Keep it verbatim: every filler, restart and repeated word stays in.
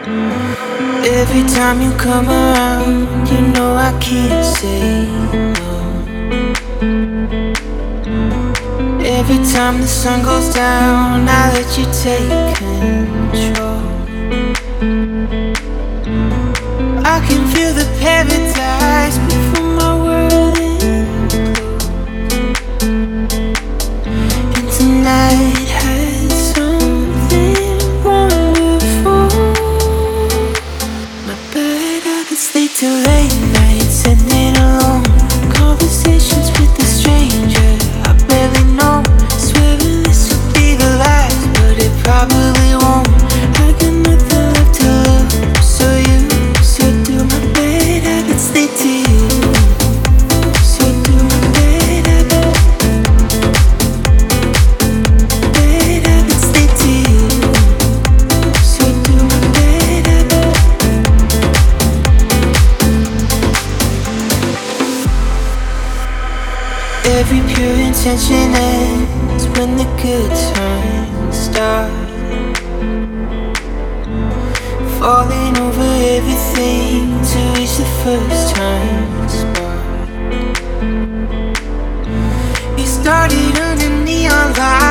Every time you come around, you know I can't say no. Every time the sun goes down, I let you take control. I can feel the paradise before my world implodes. And tonight had something wonderful. My bad habits stay till late nights, sitting alone. Conversations with a stranger I barely know. Swearing this will be the last, but it probably won't. I got nothing left to lose, so you, so do my bad habits stay to you. So do my bad habits, bad habits stay to you. So do my bad habits. Every pure intention ends when the good times start. Falling over everything to reach the first time spot. You started under neon lights.